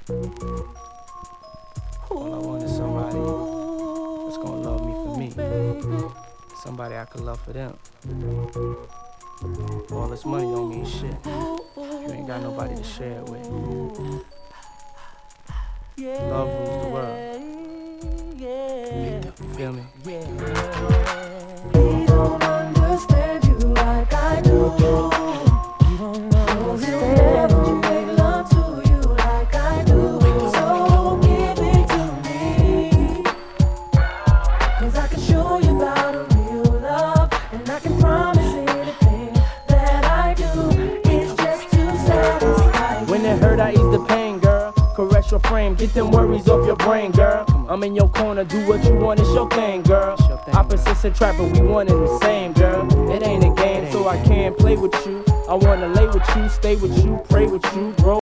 All I want is somebody that's gonna love me for me. Somebody I can love for them. All this money don't mean shit. You ain't got nobody to share it with. Love rules the world. You feel me? He don't understand you like I do. He don't understand you make love to you like I do. So give it to me, 'cause I can show you about a real love, and I can promise anything that I do is just to satisfy. When it hurt, I ease the pain, girl. Caress your frame, get them worries off your brain, girl. I'm in your corner, do what you want, it's your thing, girl. Opposites attract, but we one and the same, girl. It ain't a game, so I can't play with you. I wanna lay with you, stay with you, pray with you, grow.